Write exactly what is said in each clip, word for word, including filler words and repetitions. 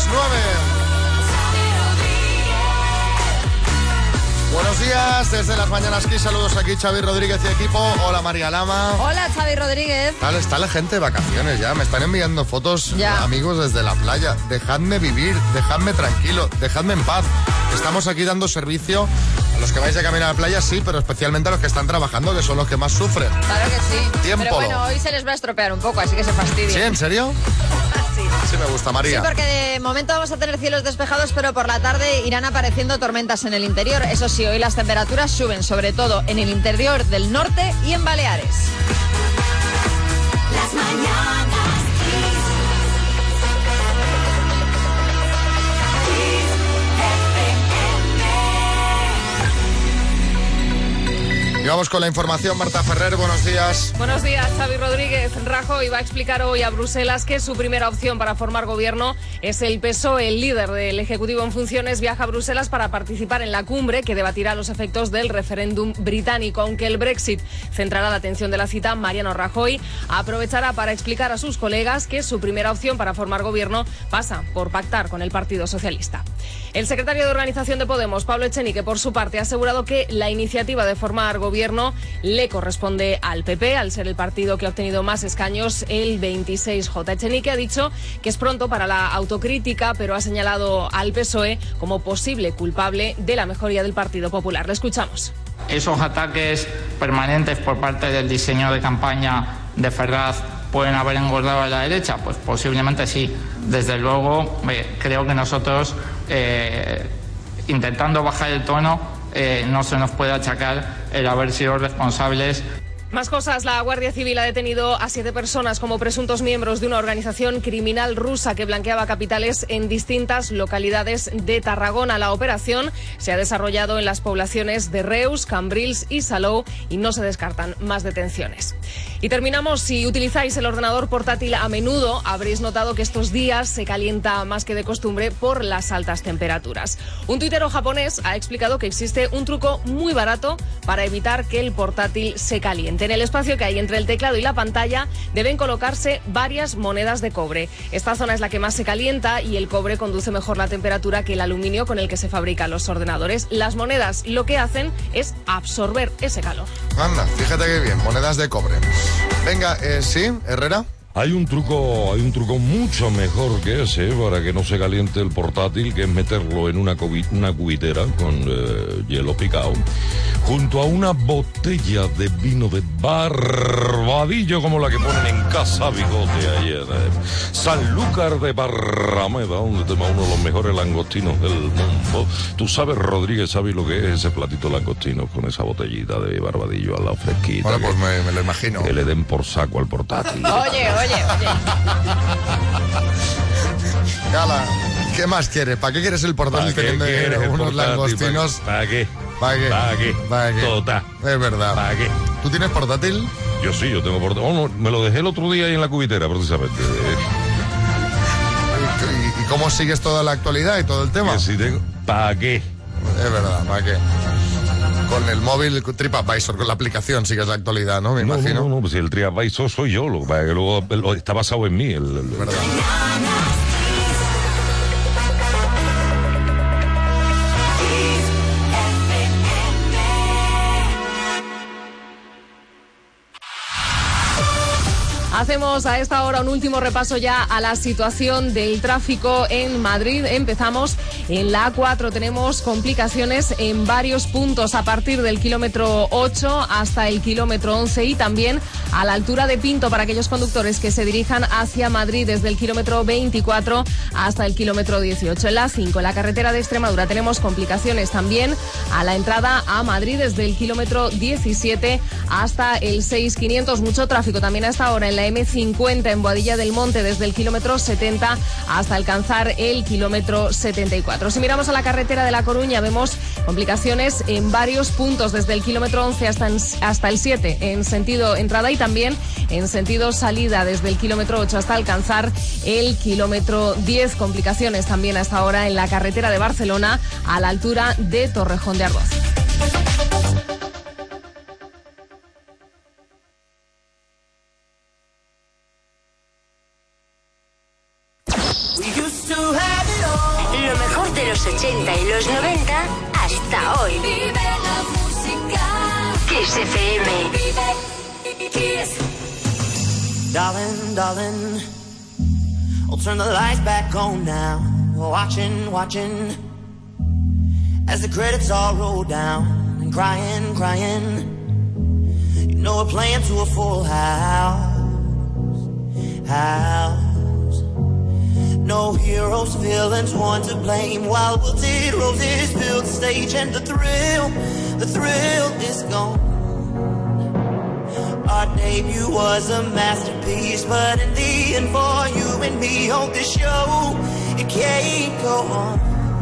nueve. Buenos días, desde las mañanas aquí, saludos aquí Xavi Rodríguez y equipo. Hola María Lama. Hola Xavi Rodríguez. Tal, está la gente de vacaciones ya, me están enviando fotos ya. amigos desde la playa. Dejadme vivir, dejadme tranquilo, dejadme en paz. Estamos aquí dando servicio a los que vais a caminar a la playa, sí, pero especialmente a los que están trabajando, que son los que más sufren. Claro que sí. Tiempo. Pero bueno, hoy se les va a estropear un poco, así que se fastidia. ¿Sí? ¿En serio? Sí. Sí me gusta, María. Sí, porque de momento vamos a tener cielos despejados, pero por la tarde irán apareciendo tormentas en el interior. Eso sí, hoy las temperaturas suben, sobre todo en el interior del norte y en Baleares. Las mañanas. Y vamos con la información, Marta Ferrer, buenos días. Buenos días, Xavi Rodríguez. Rajoy va a explicar hoy a Bruselas que su primera opción para formar gobierno es el P S O E. El líder del Ejecutivo en funciones viaja a Bruselas para participar en la cumbre que debatirá los efectos del referéndum británico. Aunque el Brexit centrará la atención de la cita, Mariano Rajoy aprovechará para explicar a sus colegas que su primera opción para formar gobierno pasa por pactar con el Partido Socialista. El secretario de Organización de Podemos, Pablo Echenique, por su parte, ha asegurado que la iniciativa de formar gobierno le corresponde al P P, al ser el partido que ha obtenido más escaños, el veintiséis J. Echenique ha dicho que es pronto para la autocrítica, pero ha señalado al P S O E como posible culpable de la mejoría del Partido Popular. Le escuchamos. Esos ataques permanentes por parte del diseño de campaña de Ferraz pueden haber engordado a la derecha, pues posiblemente sí. Desde luego, eh, creo que nosotros, eh, intentando bajar el tono, eh, no se nos puede achacar el haber sido responsables. Más cosas. La Guardia Civil ha detenido a siete personas como presuntos miembros de una organización criminal rusa que blanqueaba capitales en distintas localidades de Tarragona. La operación se ha desarrollado en las poblaciones de Reus, Cambrils y Salou y no se descartan más detenciones. Y terminamos. Si utilizáis el ordenador portátil a menudo, habréis notado que estos días se calienta más que de costumbre por las altas temperaturas. Un tuitero japonés ha explicado que existe un truco muy barato para evitar que el portátil se caliente. En el espacio que hay entre el teclado y la pantalla deben colocarse varias monedas de cobre. Esta zona es la que más se calienta y el cobre conduce mejor la temperatura que el aluminio con el que se fabrican los ordenadores. Las monedas lo que hacen es absorber ese calor. Anda, fíjate qué bien, monedas de cobre. Venga, eh, ¿sí, Herrera? Hay un truco, hay un truco mucho mejor que ese para que no se caliente el portátil, que es meterlo en una, cubi, una cubitera con eh, hielo picado, junto a una botella de vino de Barbadillo, como la que ponen en Casa Bigote ayer. Eh. Sanlúcar de Barrameda, donde tenemos uno de los mejores langostinos del mundo. Tú sabes, Rodríguez, ¿sabes lo que es ese platito de langostinos con esa botellita de Barbadillo al lado fresquita? Bueno, pues me, me lo imagino. Que le den por saco al portátil. Oye, oye. Oye, oye. Gala, ¿qué más quieres? ¿Para qué quieres el portátil teniendo unos langostinos? ¿Para qué? ¿Para qué? ¿Para qué? ¿Para qué? Total. Es verdad. ¿Para qué? ¿Tú tienes portátil? Yo sí, yo tengo portátil. Oh, no, me lo dejé el otro día ahí en la cubitera, precisamente. ¿Y, y cómo sigues toda la actualidad y todo el tema? Que si tengo... ¿Para qué? Es verdad, ¿para qué? Con el móvil TripAdvisor, con la aplicación sigues la actualidad, ¿no? Me no, imagino. No, no, no, pues si el TripAdvisor soy yo, lo que pasa es que luego lo, está basado en mí. El, el, verdad. Hacemos a esta hora un último repaso ya a la situación del tráfico en Madrid. Empezamos en la A cuatro. Tenemos complicaciones en varios puntos a partir del kilómetro ocho hasta el kilómetro once y también a la altura de Pinto para aquellos conductores que se dirijan hacia Madrid desde el kilómetro veinticuatro hasta el kilómetro dieciocho. En la A cinco, en la carretera de Extremadura, tenemos complicaciones también a la entrada a Madrid desde el kilómetro diecisiete hasta el seis mil quinientos. Mucho tráfico también a esta hora en la eme cincuenta en Boadilla del Monte desde el kilómetro setenta hasta alcanzar el kilómetro setenta y cuatro. Si miramos a la carretera de La Coruña vemos complicaciones en varios puntos desde el kilómetro once hasta, en, hasta el siete en sentido entrada y también en sentido salida desde el kilómetro ocho hasta alcanzar el kilómetro diez. Complicaciones también a esta hora en la carretera de Barcelona a la altura de Torrejón de Ardoz. We used to have it mejor de los ochenta y los noventa hasta hoy. Vive la música. Kiss F M. Vive Kiss. Darling, darling, I'll turn the lights back on now. Watching, watching, as the credits all roll down. And crying, crying, you know we're playing to a full house. House. No heroes, villains, one to blame. While wilted roses fill the stage, and the thrill, the thrill is gone. Our debut was a masterpiece, but in the end, for you and me on this show, it can't go on.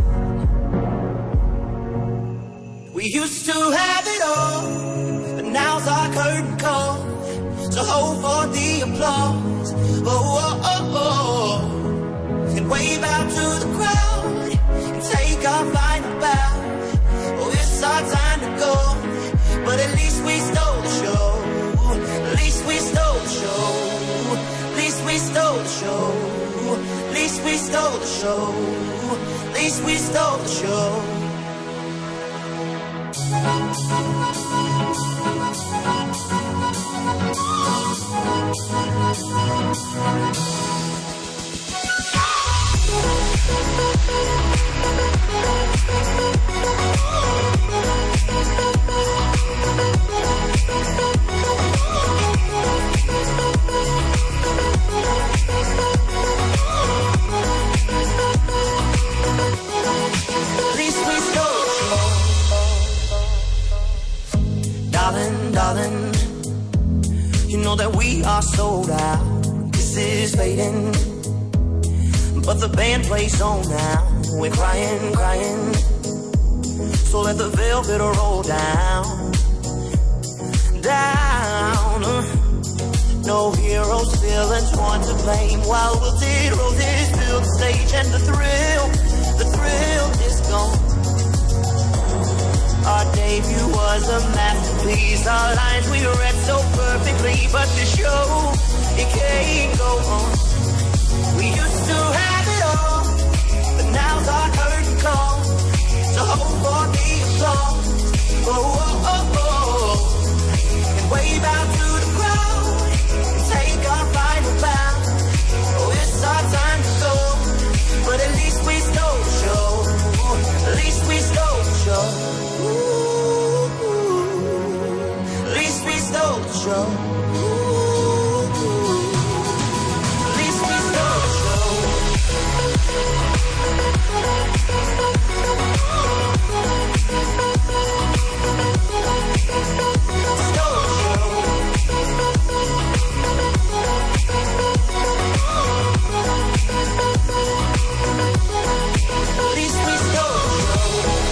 We used to have it all, but now's our curtain call. So hold for the applause. Oh, oh, oh, oh. And wave out to the crowd and take our final bow. Oh, it's our time to go, but at least we stole the show. At least we stole the show. At least we stole the show. At least we stole the show. At least we stole the show. Darling, darling, you know that we are sold out. This is fading, but the band plays on now. We're crying, crying, so let the velvet roll down, down. No heroes, villains, one to blame. While wilted roses fill the stage, and the thrill, the thrill is gone. Our debut was a masterpiece. Our lines we read so perfectly, but the show, it can't go on. We used to have it all, but now's our curtain call. So hold for the applause. Oh, oh, oh, oh. And wave out to the crowd and take our final bow. Oh, it's our time to go, but at least we stole the show. At least we stole the show. Stole the show. At least we stole the show. Stole the show. At least we stole the show.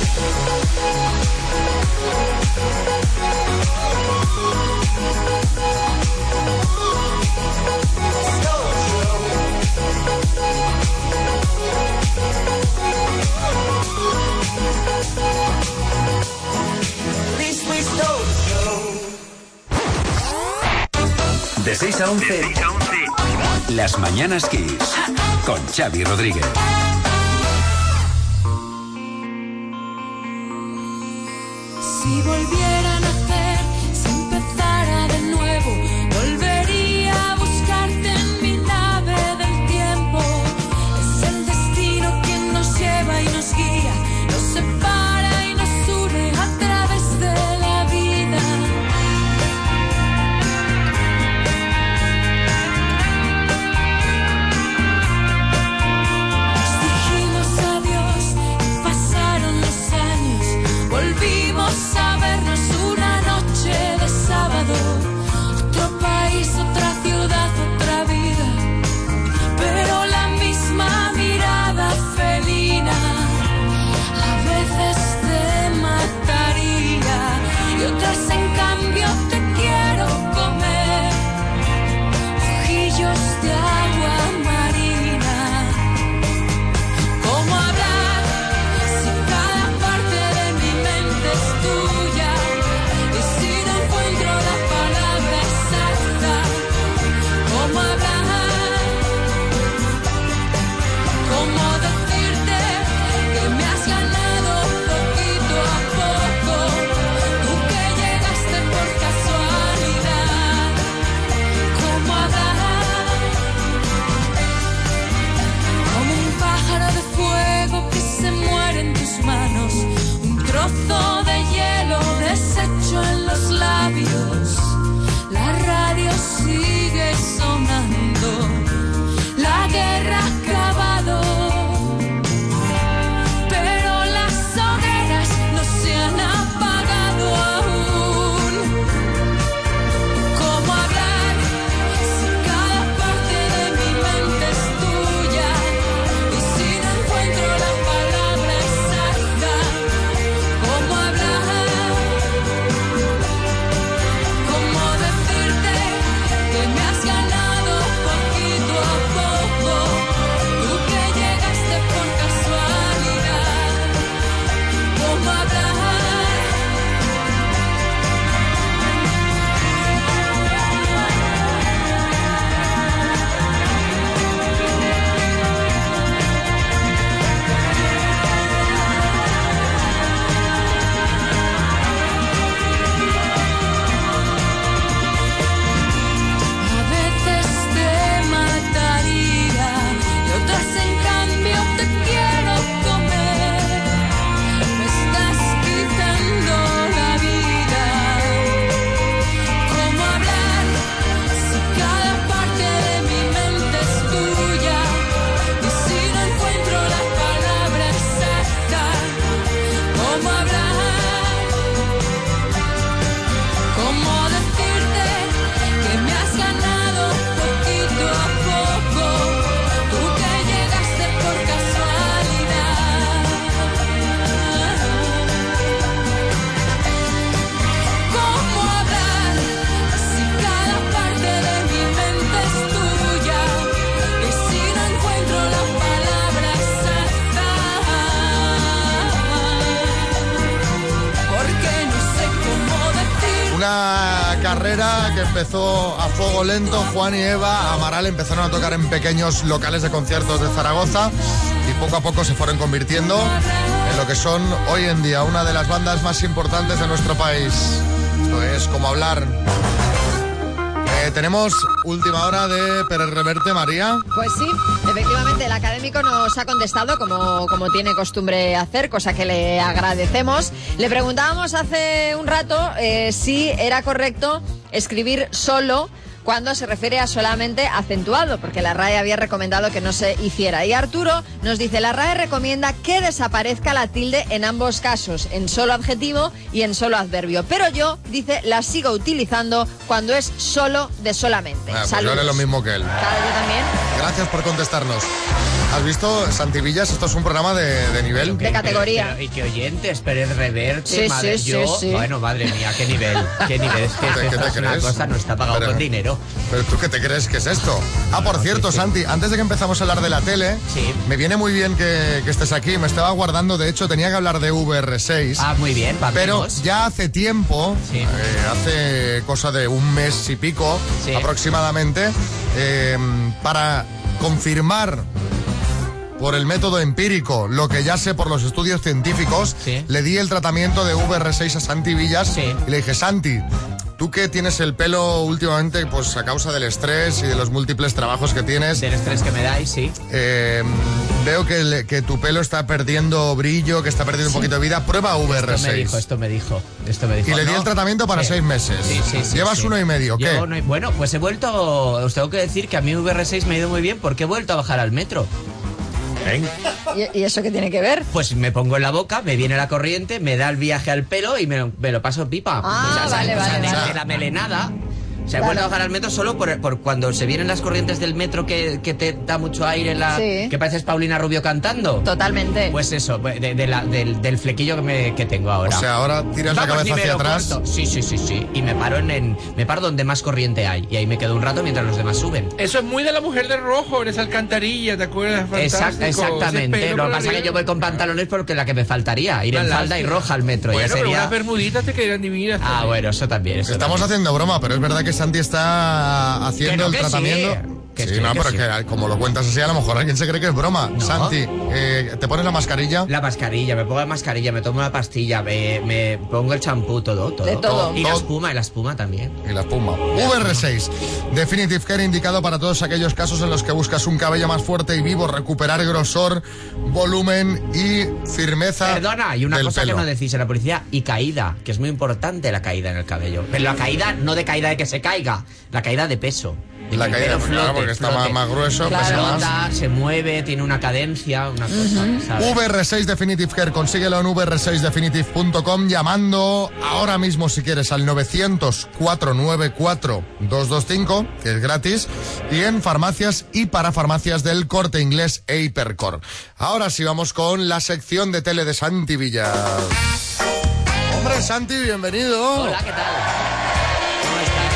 De seis a once, Las Mañanas Kiss, con Xavi Rodríguez. Si volviera a nacer, si empezara de nuevo, volvería a buscarte en mi nave del tiempo. Es el destino quien nos lleva y nos guía, nos separa y nos une a través de la vida. Nos dijimos adiós, pasaron los años, volvimos a vernos. que empezó a fuego lento. Juan y Eva Amaral empezaron a tocar en pequeños locales de conciertos de Zaragoza y poco a poco se fueron convirtiendo en lo que son hoy en día una de las bandas más importantes de nuestro país. Esto es Como Hablar. Eh, tenemos última hora de Pérez Reverte, María. Pues sí, efectivamente, el académico nos ha contestado como, como tiene costumbre hacer, cosa que le agradecemos. Le preguntábamos hace un rato eh, si era correcto escribir solo cuando se refiere a solamente acentuado, porque la R A E había recomendado que no se hiciera. Y Arturo nos dice, la R A E recomienda que desaparezca la tilde en ambos casos, en solo adjetivo y en solo adverbio. Pero yo, dice, la sigo utilizando cuando es solo de solamente. Ah, pues yo haré lo mismo que él. Claro, yo también. Gracias por contestarnos. ¿Has visto, Santi Villas? Esto es un programa de, de nivel. De categoría. Pero, y que oyentes, Pérez Reverte, Sí, madre, sí, yo, sí, sí. Bueno, madre mía, qué nivel, qué nivel. Es que ¿Qué te- esto qué te es una crees? cosa, no está pagado Pero- con dinero. Pero tú, ¿qué te crees que es esto? Ah, por no, cierto, sí, sí. Santi, antes de que empezamos a hablar de la tele, Sí. me viene muy bien que, que estés aquí. Me estaba guardando, de hecho, tenía que hablar de V R seis. Ah, muy bien, Pero vamos. ya hace tiempo, Sí. eh, hace cosa de un mes y pico Sí. aproximadamente, eh, para confirmar por el método empírico lo que ya sé por los estudios científicos, Sí. le di el tratamiento de V R seis a Santi Villas Sí. y le dije, Santi, tú que tienes el pelo últimamente pues a causa del estrés y de los múltiples trabajos que tienes, Del estrés que me dais, sí. eh, veo que, le- que tu pelo está perdiendo brillo, que está perdiendo un poquito de vida, prueba V R Esto me seis. dijo, esto me dijo, esto me dijo. Y le di ¿no? el tratamiento para Sí. seis meses. Sí, sí, sí, Llevas sí. uno y medio, ¿qué? Llevo uno y- Bueno, pues he vuelto, os tengo que decir que a mí V R seis me ha ido muy bien porque he vuelto a bajar al metro. ¿Y, y eso qué tiene que ver? Pues me pongo en la boca, me viene la corriente, me da el viaje al pelo y me, lo- me lo paso pipa. Ah, o sea, vale, o sea, vale, de, vale. de la melenada. O sea, he Claro. vuelto a bajar al metro solo por, por cuando se vienen las corrientes del metro que, que te da mucho aire, la, Sí. que pareces Paulina Rubio cantando. Totalmente. Pues eso, de, de la- del, del flequillo que, me, que tengo ahora. O sea, ahora tiras la Vamos, cabeza ni me hacia lo atrás. corto. Sí, sí, sí, sí. Y me paro en, en- me paro donde más corriente hay. Y ahí me quedo un rato mientras los demás suben. Eso es muy de la mujer de rojo en esa alcantarilla, ¿te acuerdas? Exact- Fantástico. Ese exactamente. pelo Lo que por pasa es que arriba. yo voy con pantalones porque la que me faltaría. Ir Una en falda y lástima. roja al metro. Bueno, ya pero sería. unas bermuditas te quedan divinas. Ah, también. bueno, eso también. Eso Estamos también. haciendo broma, pero es verdad que Santi está haciendo Que no, el que sí. tratamiento. Que sí, sí, no, que pero sí. es que como lo cuentas así, a lo mejor alguien se cree que es broma. No. Santi, eh, ¿te pones la mascarilla? La mascarilla, me pongo la mascarilla, me tomo la pastilla, me, me pongo el champú, todo, todo. De todo. Y la Todo. espuma, y la espuma también. Y la espuma. V R seis, Definitive Care, indicado para todos aquellos casos en los que buscas un cabello más fuerte y vivo, recuperar grosor, volumen y firmeza. Perdona, y una del cosa pelo. que no decís en la publicidad, y caída, que es muy importante la caída en el cabello. Pero la caída, no de caída de que se caiga, la caída de peso. De La que el caída, pelo claro, flote, porque está flote. más- más grueso, Claro. pesa más. Flota, se mueve, tiene una cadencia, una cosa, ¿sabes? V R seis Definitive Care, consíguelo en V R seis definitive punto com llamando ahora mismo si quieres al novecientos, cuatrocientos noventa y cuatro, doscientos veinticinco, que es gratis, y en farmacias y para farmacias del Corte Inglés e Hipercor. Ahora sí vamos con la sección de tele de Santi Villas. Hombre, Santi, bienvenido. Hola, ¿qué tal? ¿Cómo estáis?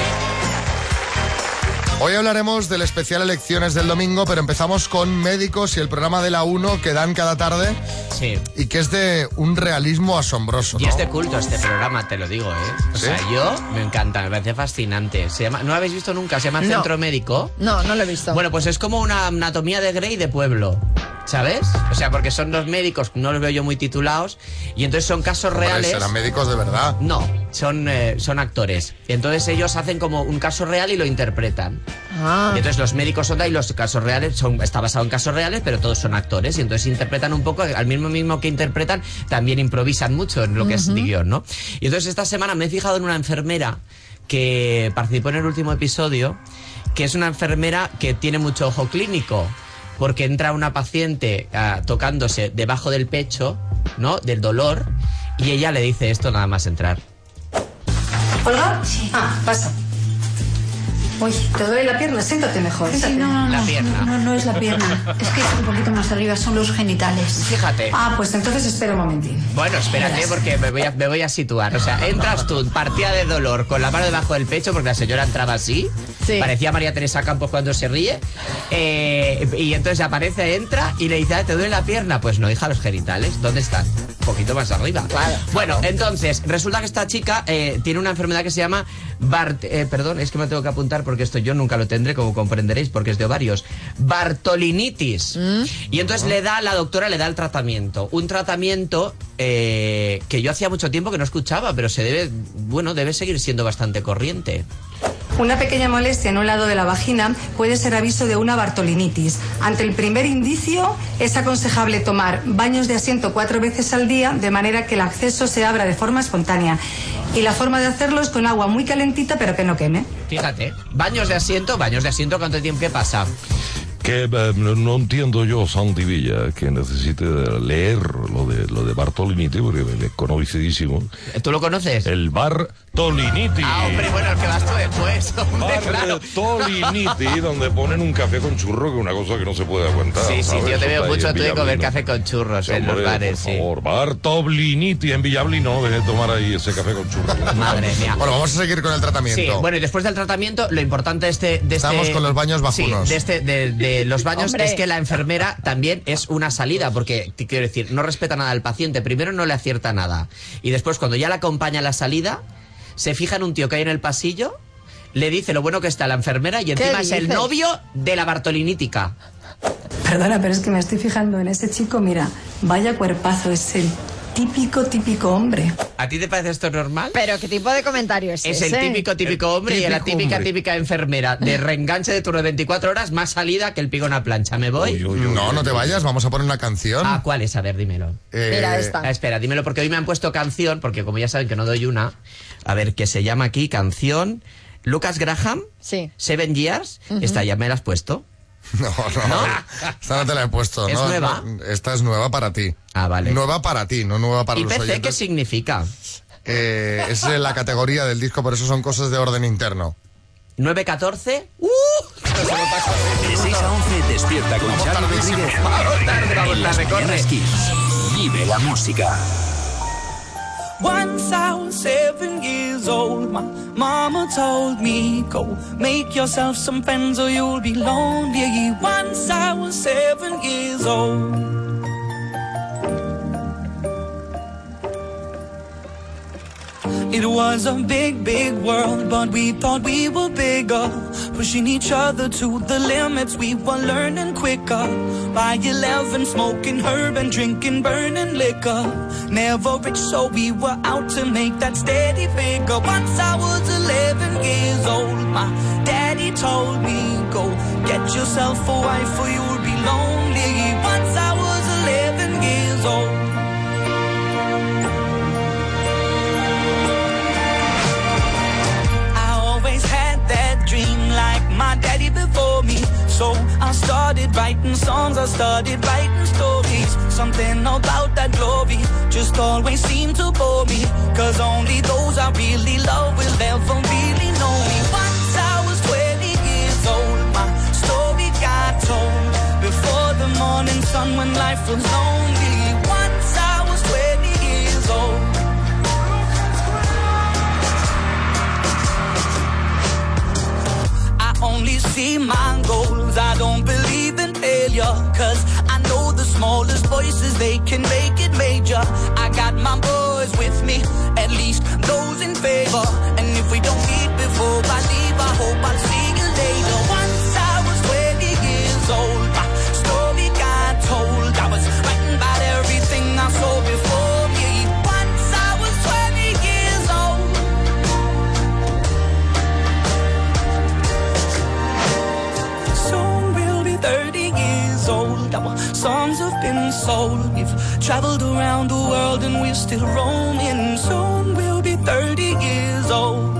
Hoy hablaremos del especial Elecciones del domingo, pero empezamos con Médicos y el programa de la uno que dan cada tarde Sí. y que es de un realismo asombroso, Y ¿no? es de culto este programa, te lo digo, ¿eh? O ¿Sí? sea, yo me encanta, me parece fascinante. Se llama, ¿no lo habéis visto nunca? Se llama No. Centro Médico. No, no lo he visto. Bueno, pues es como una anatomía de Grey de pueblo, ¿sabes? O sea, porque son los médicos, no los veo yo muy titulados, y entonces son casos Hombre, reales. serán médicos de verdad. No, son, eh, son actores. Y entonces ellos hacen como un caso real y lo interpretan. Ah. Y entonces los médicos son y los casos reales son, está basado en casos reales, pero todos son actores. Y entonces interpretan un poco, al mismo mismo que interpretan, también improvisan mucho en lo que es guión, ¿no? Y entonces esta semana me he fijado en una enfermera que participó en el último episodio, que es una enfermera que tiene mucho ojo clínico, porque entra una paciente ah, tocándose debajo del pecho, ¿no? Del dolor, y ella le dice esto nada más entrar. ¿Olga? Sí. Ah, pasa. Uy, ¿te duele la pierna? Siéntate mejor. Sí, no, no, La no, pierna. no, no es la pierna. Es que es un poquito más arriba, son los genitales. Fíjate. Ah, pues entonces espera un momentín. Bueno, espérate Verás. porque me voy, a, me voy a situar. O sea, entras tú, partida de dolor, con la mano debajo del pecho, porque la señora entraba así. Sí. Parecía María Teresa Campos cuando se ríe. Eh, y entonces aparece, entra y le dice, "Ah, ¿te duele la pierna?" Pues no, hija, los genitales, ¿dónde están? poquito más arriba. Claro. Bueno, entonces, resulta que esta chica eh, tiene una enfermedad que se llama Bart... Eh, perdón, es que me tengo que apuntar porque esto yo nunca lo tendré, como comprenderéis, porque es de ovarios. Bartolinitis. Mm. Y entonces le da, la doctora le da el tratamiento. Un tratamiento eh, que yo hacía mucho tiempo que no escuchaba, pero se debe, bueno, debe seguir siendo bastante corriente. Una pequeña molestia en un lado de la vagina puede ser aviso de una bartolinitis. Ante el primer indicio, es aconsejable tomar baños de asiento cuatro veces al día, de manera que el acceso se abra de forma espontánea. Y la forma de hacerlo es con agua muy calentita, pero que no queme. Fíjate, baños de asiento, baños de asiento, ¿cuánto tiempo que pasa? Que eh, no entiendo yo, Santi Villa, que necesite leer lo de lo de Bartolinitis, porque es conocidísimo. ¿Tú lo conoces? El Bartolinitis. Ah, hombre, bueno, el que vas tú después, hombre, claro. Bartolinitis, donde ponen un café con churro, que es una cosa que no se puede aguantar. Sí, sí, ¿sabes? yo te veo mucho tú de comer Villablino. café con churros Sí, en hombre, los bares, por sí. favor, Bartolinitis en Villablino, no deje de tomar ahí ese café con churro. Madre mía. Bueno, vamos a seguir con el tratamiento. Sí, bueno, y después del tratamiento, lo importante de este... De Estamos este, con los baños bajunos. Sí, de, este, de, de los baños Hombre. es que la enfermera también es una salida, porque, te quiero decir, no respeta nada al paciente. Primero no le acierta nada. Y después, cuando ya le acompaña a la salida, se fija en un tío que hay en el pasillo, le dice lo bueno que está la enfermera y encima es el novio de la Bartolinítica. Perdona, pero es que me estoy fijando en ese chico, mira, vaya cuerpazo, es el típico, típico hombre. ¿A ti te parece esto normal? Pero ¿qué tipo de comentario es Es ese? el típico, típico hombre y la típica, típica enfermera de reenganche de turno de veinticuatro horas, más salida que el pico en una plancha. ¿Me voy? Uy, uy, uy, No, uy, no te uy. vayas, vamos a poner una canción. Ah, ¿cuál es? A ver, dímelo. Eh, Mira esta. Ah, espera, dímelo porque hoy me han puesto canción, porque como ya saben que no doy una. A ver, que se llama aquí canción Lucas Graham, Sí. Seven Years. Esta ya me la has puesto. No, no, esta no te la he puesto. ¿Es no, nueva? no, esta es nueva para ti. Ah, vale. Nueva para ti, no nueva para ¿Y los P C qué oyentes. significa? Eh, es la categoría del disco, por eso son cosas de orden interno. ¿nueve catorce? ¡Uh! De seis a once despierta con Vamos Xavi tardísimo. Rodríguez. Vamos tarde, vamos En las tarde, corre. Mañanas Kiss. Vive la música. Once I was seven years old, my mama told me, go make yourself some friends or you'll be lonely. Once I was seven years old. It was a big, big world, but we thought we were bigger. Pushing each other to the limits, we were learning quicker. By eleven, smoking herb and drinking burning liquor. Never rich, so we were out to make that steady figure. Once I was eleven years old, my daddy told me, go get yourself a wife or you'll be lonely. Once I was eleven years old. Like my daddy before me, so I started writing songs, I started writing stories. Something about that glory just always seemed to bore me, cause only those I really love will ever really know me. Once I was twenty years old, my story got told before the morning sun when life was lonely. Once I was twenty years old. Only see my goals, I don't believe in failure, cause I know the smallest voices, they can make it major. I got my boys with me, at least those in favor. And if we don't meet before I leave, I hope I'll see you later. Once I was twenty years old, my story got told. I was writing about everything I saw before me. Once I was twenty years old. thirty years old, our songs have been sold. We've traveled around the world and we're still roaming. Soon we'll be thirty years old.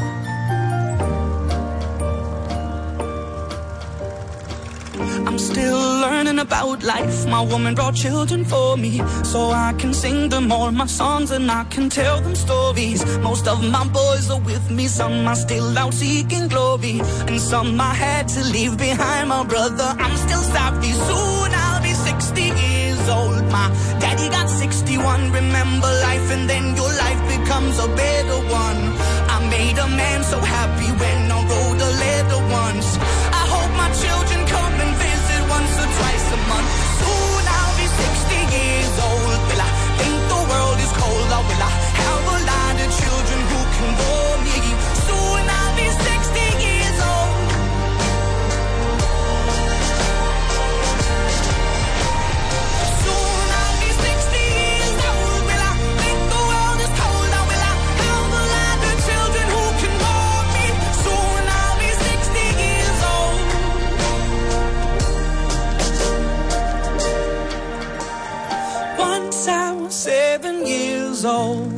I'm still learning about life. My woman brought children for me, so I can sing them all my songs and I can tell them stories. Most of my boys are with me, some are still out seeking glory, and some I had to leave behind. My brother, I'm still sorry. Soon I'll be sixty years old. My daddy got sixty-one. Remember life and then your life becomes a better one. I made a man so happy when I wrote a letter once. I hope my children come and visit once or twice a month. Soon I'll be sixty years old. Will I think the years old.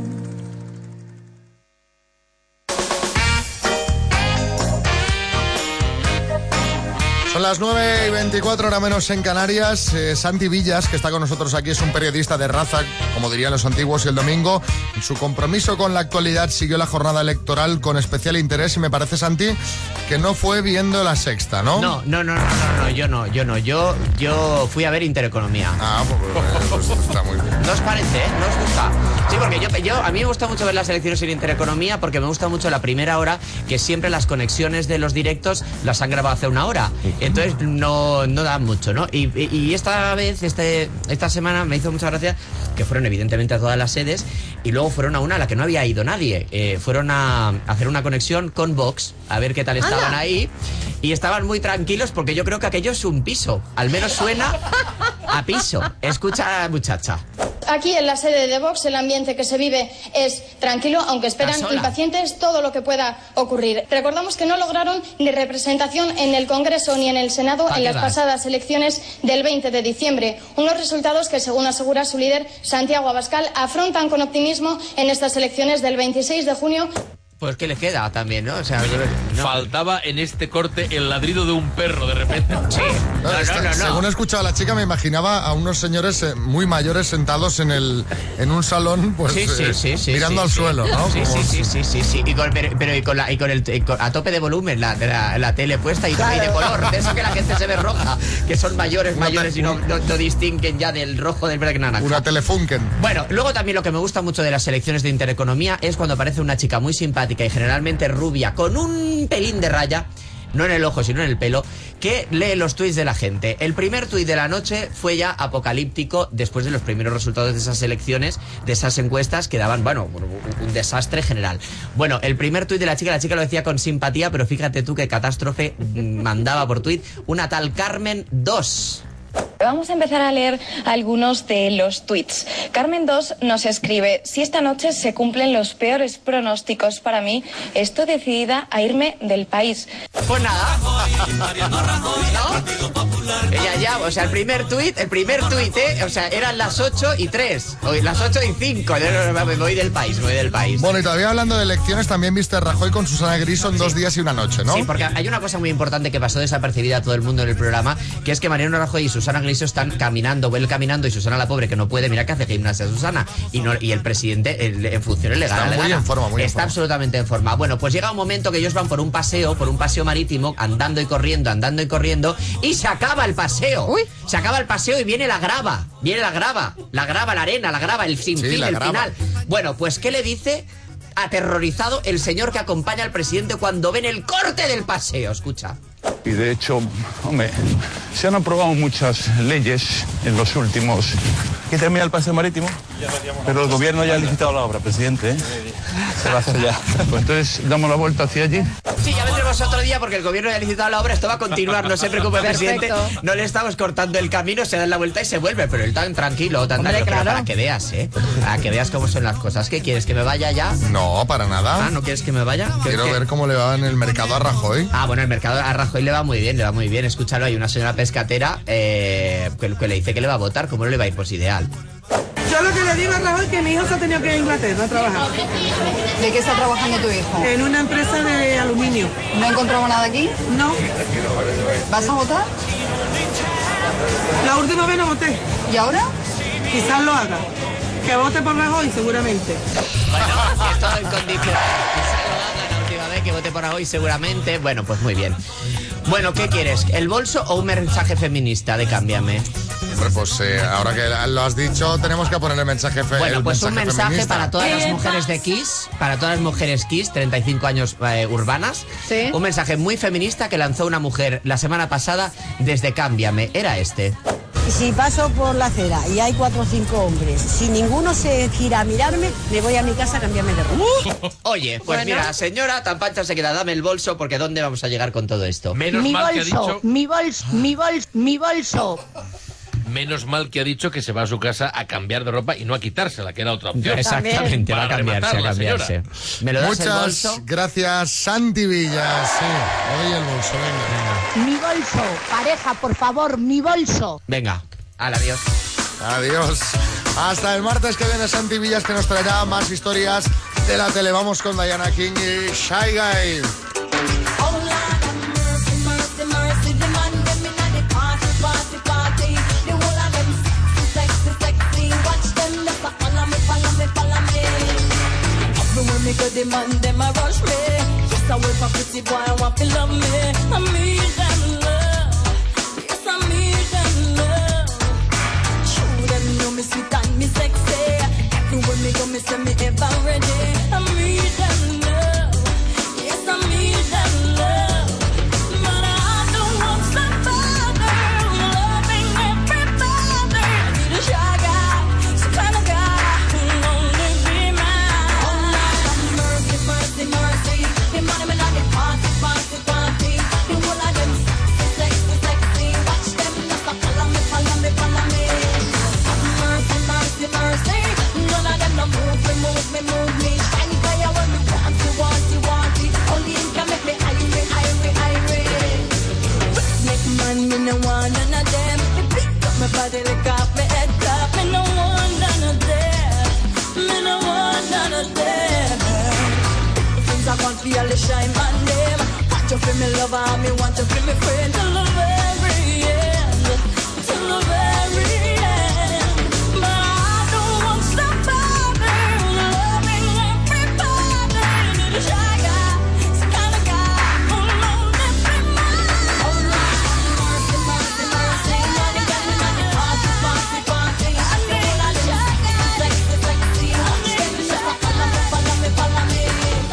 Son las nueve y veinticuatro, hora menos en Canarias. Eh, Santi Villas, que está con nosotros aquí, es un periodista de raza, como dirían los antiguos, y el domingo, en su compromiso con la actualidad, siguió la jornada electoral con especial interés. Y me parece, Santi, que no fue viendo La Sexta, ¿no? No, no, no, no, no, no, yo no, yo no. Yo, yo fui a ver Intereconomía. Ah, pues, pues está muy bien. ¿No os parece, eh? ¿No os gusta? Sí, porque yo, yo, a mí me gusta mucho ver las elecciones en Intereconomía porque me gusta mucho la primera hora, que siempre las conexiones de los directos las han grabado hace una hora. Entonces no, no dan mucho, ¿no? Y, y, y esta vez, este, esta semana, me hizo mucha gracia que fueron evidentemente a todas las sedes y luego fueron a una a la que no había ido nadie. Eh, fueron a hacer una conexión con Vox, a ver qué tal estaban ¡Anda! ahí. Y estaban muy tranquilos porque yo creo que aquello es un piso. Al menos suena a piso. Escucha a la muchacha. Aquí en la sede de Vox el ambiente que se vive es tranquilo, aunque esperan impacientes todo lo que pueda ocurrir. Recordamos que no lograron ni representación en el Congreso ni en el Senado en las pasadas elecciones del veinte de diciembre. Unos resultados que, según asegura su líder Santiago Abascal, afrontan con optimismo en estas elecciones del veintiséis de junio. Pues que le queda también, ¿no? O sea, Oye, no. Faltaba en este corte el ladrido de un perro de repente. Sí. No, No, es no, que, no, no. según he escuchado a la chica, me imaginaba a unos señores eh, muy mayores sentados en el en un salón, pues Sí, sí, eh, sí, sí, mirando sí, al sí. suelo, ¿no? Sí, Como- sí, sí, sí, sí, sí. Y con, pero, pero y con la, y con el y con- a tope de volumen la, la, la tele puesta y, y de color, de eso que la gente se ve roja, que son mayores, Una mayores te- y no, no, no distinguen ya del rojo del verde naranja. Una Telefunken. Bueno, luego también lo que me gusta mucho de las selecciones de Intereconomía es cuando aparece una chica muy simpática y generalmente rubia, con un pelín de raya, no en el ojo, sino en el pelo, que lee los tuits de la gente. El primer tuit de la noche fue ya apocalíptico después de los primeros resultados de esas elecciones, de esas encuestas que daban, bueno, un, un desastre general. Bueno, el primer tuit de la chica, la chica lo decía con simpatía, pero fíjate tú qué catástrofe mandaba por tuit una tal Carmen dos. Vamos a empezar a leer algunos de los tweets. Carmen dos nos escribe: si esta noche se cumplen los peores pronósticos para mí, estoy decidida a irme del país. Pues nada. ¿No? Ella ya, o sea, el primer tuit, el primer tuit, ¿eh? O sea, eran las ocho y tres, o las ocho y cinco. Me voy del país, me voy del país. Bueno, y todavía hablando de elecciones, también viste a Rajoy con Susana Griso en dos días y una noche, ¿no? Sí, porque hay una cosa muy importante que pasó desapercibida a todo el mundo en el programa, que es que Mariano Rajoy y Susana Griso están caminando, él caminando y Susana la pobre que no puede, mira que hace gimnasia Susana, y no, y el presidente el, en funciones legales. Está muy le gana. en forma, muy en Está forma. absolutamente en forma. Bueno, pues llega un momento que ellos van por un paseo, por un paseo marítimo, andando y corriendo, andando y corriendo, y se acaba el paseo. Uy. Se acaba el paseo y viene la grava, viene la grava, la grava, la arena, la grava, el sinfín, Sí, la el grava. final. Bueno, pues ¿qué le dice? Aterrorizado el señor que acompaña al presidente cuando ven el corte del paseo. Escucha. Y de hecho, hombre, se han aprobado muchas leyes en los últimos... ¿Qué termina el paseo marítimo? Pero el gobierno ya ha licitado la obra, presidente, ¿eh? Se va a hacer ya. Pues entonces damos la vuelta hacia allí. Sí, ya vendremos otro día porque el gobierno ya ha licitado la obra. Esto va a continuar, no se preocupe, presidente. Perfecto. No le estamos cortando el camino, se da la vuelta y se vuelve. Pero él tan tranquilo, tan Hombre, tranquilo. Pero claro. para que veas, ¿eh? Para que veas cómo son las cosas. ¿Qué quieres? ¿Que me vaya ya? No, para nada. Ah, ¿no quieres que me vaya? ¿Qué- Quiero qué? ver cómo le va en el mercado a Rajoy. Ah, bueno, el mercado a Rajoy le va muy bien, le va muy bien. Escúchalo, hay una señora pescatera eh, que, que le dice que le va a votar. ¿Cómo no le va a ir? Pues ideal. Yo lo que le digo a Rajoy es que mi hijo se ha tenido que ir a Inglaterra a trabajar. ¿De qué está trabajando tu hijo? En una empresa de aluminio. ¿No encontramos nada aquí? No. ¿Vas a votar? La última vez no voté. ¿Y ahora? Quizás lo haga. Que vote por Rajoy, seguramente. Bueno, que todo en condiciones. Quizá lo haga la última vez, que vote por Rajoy seguramente. Bueno, pues muy bien. Bueno, ¿qué quieres? ¿El bolso o un mensaje feminista de Cámbiame? Hombre, pues eh, ahora que lo has dicho, tenemos que poner el mensaje fe Bueno, el pues un mensaje feminista. para todas las mujeres de Kiss, para todas las mujeres Kiss, treinta y cinco años eh, urbanas. Sí. Un mensaje muy feminista que lanzó una mujer la semana pasada desde Cámbiame. Era este. Si paso por la acera y hay cuatro o cinco hombres, si ninguno se gira a mirarme, me voy a mi casa a cambiarme de ropa. Oye, pues Bueno. mira, señora, tan pancha se queda, dame el bolso, porque ¿dónde vamos a llegar con todo esto? Menos mi mal que ha bolso, dicho, mi bolso, mi bolso, mi bolso. menos mal que ha dicho que se va a su casa a cambiar de ropa y no a quitársela, que era otra opción. Exactamente, va a Para cambiarse, a rematarla, señora. cambiarse. ¿Me lo das el Muchas bolso? gracias, Santi Villas. Sí, hoy el bolso, venga. Mi bolso, pareja, por favor, mi bolso. Venga, al adiós. Adiós. Hasta el martes que viene Santi Villas, que nos traerá más historias de la tele. Vamos con Diana King y Shy Guy. Me go the man, them a rush me. Just a wait for pretty boy, I want to love me. I need them love. Yes, I need them love. Show them know me sweet and me sexy. Everywhere me go, me say me ever ready. I need them love. Yes, I need them love. But I don't want somebody loving everybody. I need a shy guy, some kind of guy who only be mine. Mercy, mercy, the money me like the party, party, party. The whole of them sexy, sexy. Watch them just a follow me, follow me, follow me. Mercy, mercy, mercy. None of them no move me, move me, move me. Shine fire when me want you, want you, want it. Only you can make me irie, irie, irie. Make man, me no want none of them. Me pick up my body, lick off my head top. Me no want none of them. Me no want none of them. I want to feel the shine on them. Want you feel me lover, me want you feel me friend. Till the very end, till the very end. But I don't want somebody loving everybody. Need a shy guy, some kind of guy who knows everybody. Oh Lord, mercy, mercy, mercy. Money, money, money, party, party, party. I feel like shy guy, sexy, sexy. Sexy, just follow me, follow me, follow me.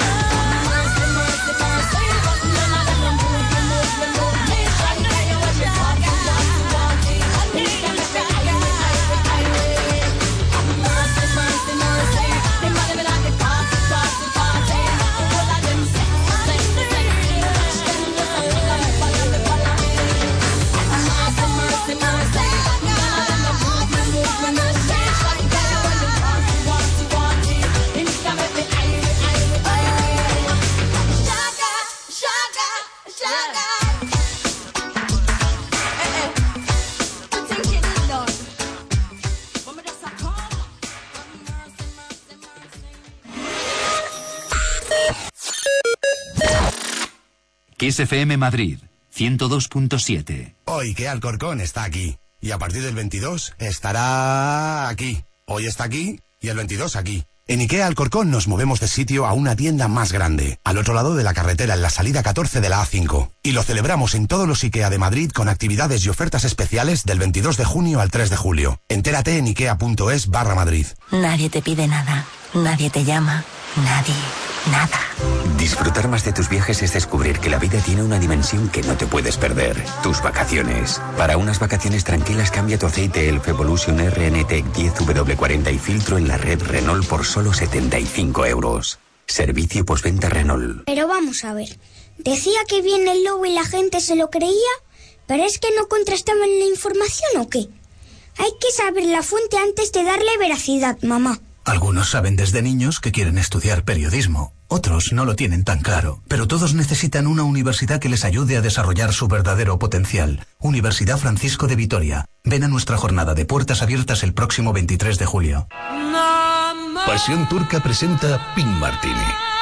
Kiss F M Madrid, ciento dos punto siete. Hoy que Alcorcón está aquí. Y a partir del veintidós estará aquí. Hoy está aquí y el veintidós aquí. En IKEA Alcorcón nos movemos de sitio a una tienda más grande, al otro lado de la carretera, en la salida catorce de la A cinco. Y lo celebramos en todos los IKEA de Madrid con actividades y ofertas especiales del veintidós de junio al tres de julio. Entérate en ikea.es barra Madrid. Nadie te pide nada, nadie te llama, nadie, nada. Disfrutar más de tus viajes es descubrir que la vida tiene una dimensión que no te puedes perder. Tus vacaciones. Para unas vacaciones tranquilas, cambia tu aceite Elf Evolution R N Tech diez W cuarenta y filtro en la red Renault por solo setenta y cinco euros. Servicio postventa Renault. Pero vamos a ver. Decía que viene el lobo y la gente se lo creía, pero es que no contrastaban la información, ¿o qué? Hay que saber la fuente antes de darle veracidad, mamá. Algunos saben desde niños que quieren estudiar periodismo. Otros no lo tienen tan claro, pero todos necesitan una universidad que les ayude a desarrollar su verdadero potencial. Universidad Francisco de Vitoria. Ven a nuestra jornada de puertas abiertas el próximo veintitrés de julio. Pasión Turca presenta Pink Martini,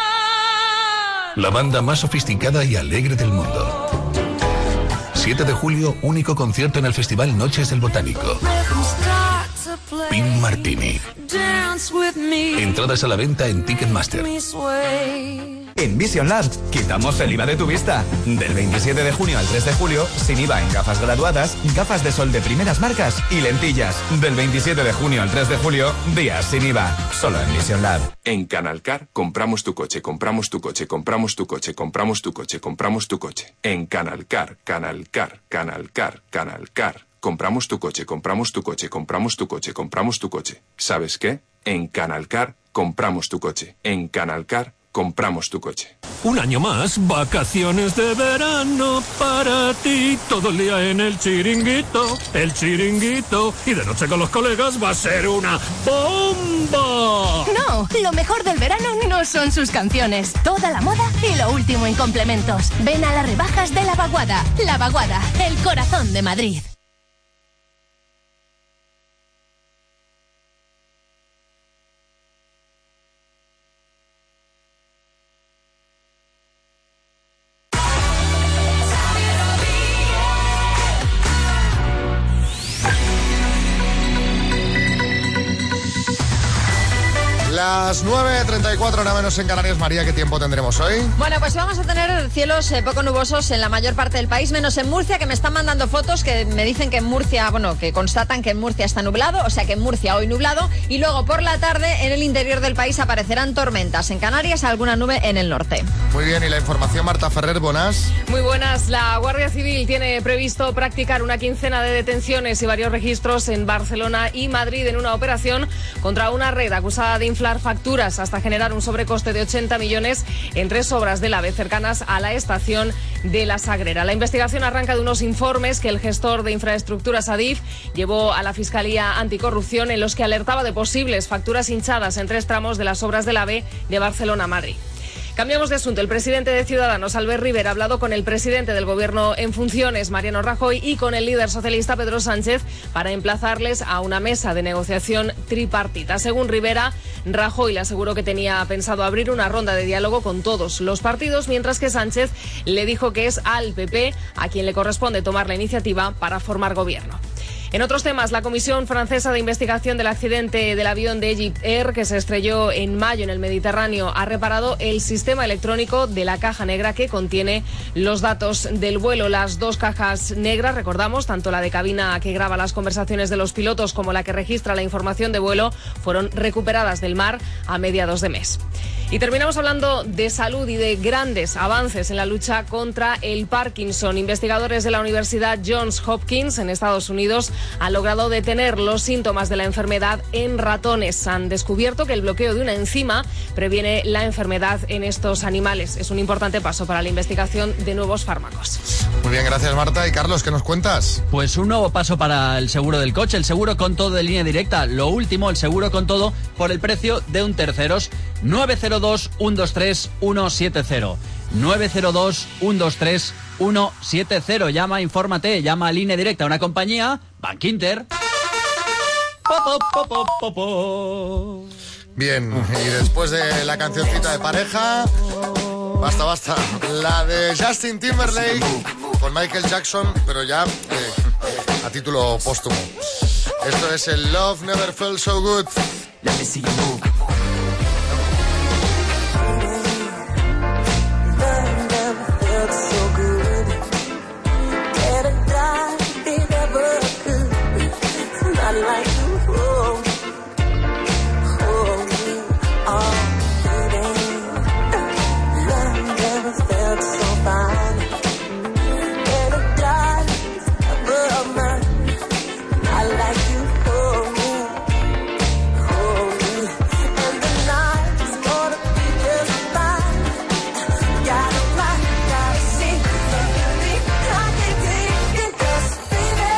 la banda más sofisticada y alegre del mundo. siete de julio, único concierto en el Festival Noches del Botánico. Pink Martini. Entradas a la venta en Ticketmaster. En Vision Lab, quitamos el I V A de tu vista. Del veintisiete de junio al tres de julio, sin I V A en gafas graduadas, gafas de sol de primeras marcas y lentillas. Del veintisiete de junio al tres de julio, días sin I V A. Solo en Vision Lab. En Canalcar, compramos tu coche, compramos tu coche, compramos tu coche, compramos tu coche, compramos tu coche. En Canalcar, Canalcar, Canalcar, Canalcar. Compramos tu coche, compramos tu coche, compramos tu coche, compramos tu coche. ¿Sabes qué? En Canalcar, compramos tu coche. En Canalcar, compramos tu coche. Un año más, vacaciones de verano para ti. Todo el día en el chiringuito, el chiringuito. Y de noche con los colegas va a ser una bomba. No, lo mejor del verano no son sus canciones. Toda la moda y lo último en complementos. Ven a las rebajas de La Vaguada. La Vaguada, el corazón de Madrid. Las nueve treinta y cuatro, hora menos en Canarias. María, ¿qué tiempo tendremos hoy? Bueno, pues vamos a tener cielos eh, poco nubosos en la mayor parte del país, menos en Murcia, que me están mandando fotos que me dicen que en Murcia, bueno, que constatan que en Murcia está nublado, o sea que en Murcia hoy nublado, y luego por la tarde en el interior del país aparecerán tormentas. En Canarias, alguna nube en el norte. Muy bien, y la información, Marta Ferrer, buenas. Muy buenas. La Guardia Civil tiene previsto practicar una quincena de detenciones y varios registros en Barcelona y Madrid en una operación contra una red acusada de inflar facturas hasta generar un sobrecoste de ochenta millones en tres obras del AVE cercanas a la estación de La Sagrera. La investigación arranca de unos informes que el gestor de infraestructuras Adif llevó a la Fiscalía Anticorrupción, en los que alertaba de posibles facturas hinchadas en tres tramos de las obras del AVE de Barcelona a Madrid. Cambiamos de asunto. El presidente de Ciudadanos, Albert Rivera, ha hablado con el presidente del Gobierno en funciones, Mariano Rajoy, y con el líder socialista, Pedro Sánchez, para emplazarles a una mesa de negociación tripartita. Según Rivera, Rajoy le aseguró que tenía pensado abrir una ronda de diálogo con todos los partidos, mientras que Sánchez le dijo que es al P P a quien le corresponde tomar la iniciativa para formar gobierno. En otros temas, la Comisión Francesa de Investigación del accidente del avión de Egypt Air, que se estrelló en mayo en el Mediterráneo, ha reparado el sistema electrónico de la caja negra que contiene los datos del vuelo. Las dos cajas negras, recordamos, tanto la de cabina que graba las conversaciones de los pilotos como la que registra la información de vuelo, fueron recuperadas del mar a mediados de mes. Y terminamos hablando de salud y de grandes avances en la lucha contra el Parkinson. Investigadores de la Universidad Johns Hopkins en Estados Unidos han logrado detener los síntomas de la enfermedad en ratones. Han descubierto que el bloqueo de una enzima previene la enfermedad en estos animales. Es un importante paso para la investigación de nuevos fármacos. Muy bien, gracias Marta. Y Carlos, ¿qué nos cuentas? Pues un nuevo paso para el seguro del coche, el seguro con todo de Línea Directa. Lo último, el seguro con todo por el precio de un terceros. nueve cero dos, uno dos tres, uno siete cero. nueve cero dos, uno dos tres, uno siete cero. Llama, infórmate, llama a Línea Directa, una compañía Bankinter. Po, po, po, po, po. Bien, y después de la cancioncita de pareja, basta, basta, la de Justin Timberlake con Michael Jackson, pero ya eh, a título póstumo. Esto es el Love Never Felt So Good. Let me see you move. Like you, oh, oh, me, oh, baby. Love never felt so fine. And it dies above mine. I like you, oh, me, oh, me. And the night is gonna be just fine. Gotta fly, gotta see, baby. I can't take it, 'cause baby,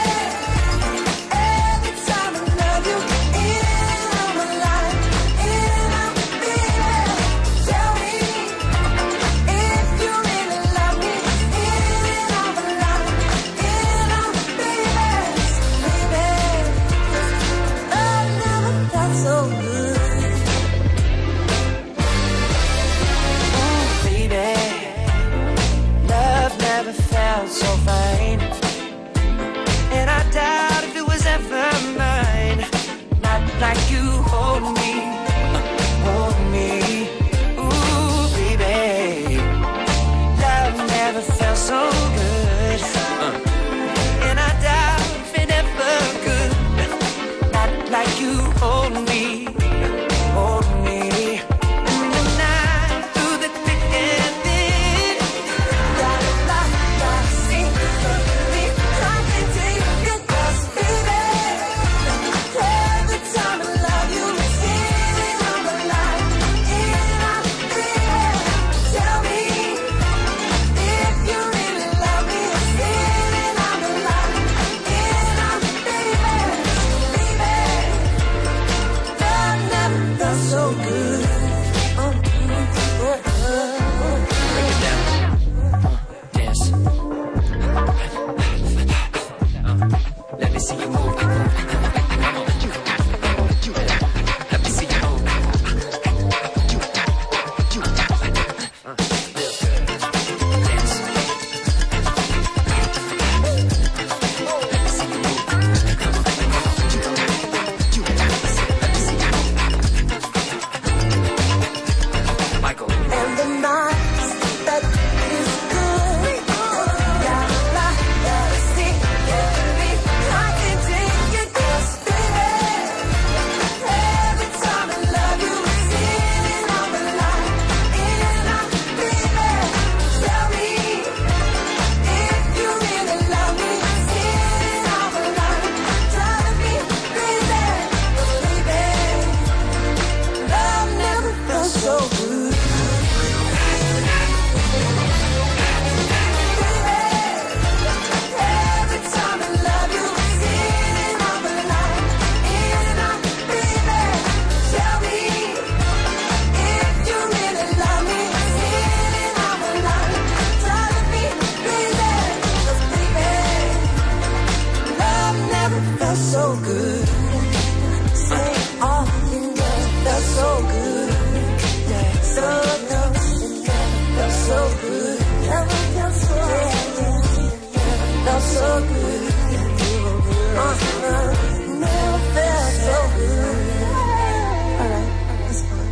so fine, and I doubt if it was ever mine. Not like you hold me, hold me, ooh baby. Love never felt so good, and I doubt if it ever could. Not like you hold me, hold me. Time I love you. so good. Say all in love, felt so good. Yeah, so good. Felt so good. Never felt so good. Felt so good. Uh, never felt so good. Alright, that's fine.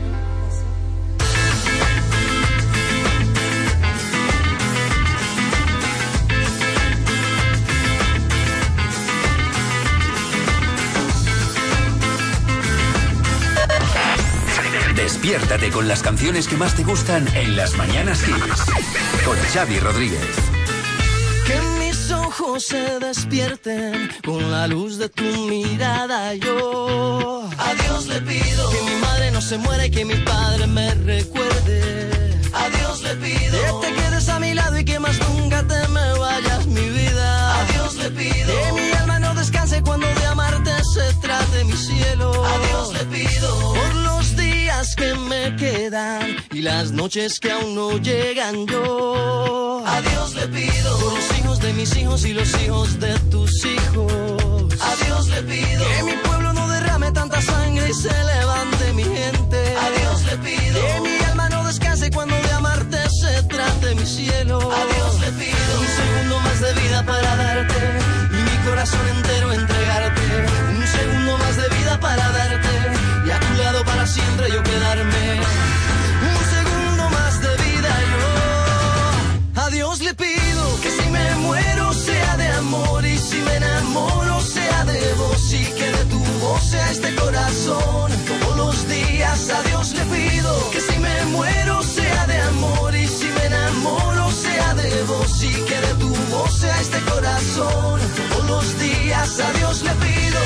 Despiértate con las canciones que más te gustan en las Mañanas Kiss. Con Xavi Rodríguez. Que mis ojos se despierten con la luz de tu mirada. Yo a Dios le pido que mi madre no se muera y que mi padre me recuerde. A Dios le pido que te quedes a mi lado y que más nunca te me vayas, mi vida. A Dios le pido que mi alma no descanse cuando de amarte se trate, mi cielo. A Dios le pido por los días que me quedan y las noches que aún no llegan. Yo a Dios le pido por los hijos de mis hijos y los hijos de tus hijos. A Dios le pido que mi pueblo no derrame tanta sangre y se levante mi gente. A Dios le pido que mi alma no descanse cuando de amarte se trate, mi cielo. A Dios le pido un segundo más de vida para darte y mi corazón entero entregarte. Un segundo más de vida para darte y a tu lado para siempre yo quedarme. Un segundo más de vida yo a Dios le pido que si me muero sea de amor y si me enamoro sea de vos y que de tu voz sea este corazón. Todos los días a Dios le pido que si me muero sea de amor y si me enamoro sea de vos y que de tu voz sea este corazón. Todos los días a Dios le pido.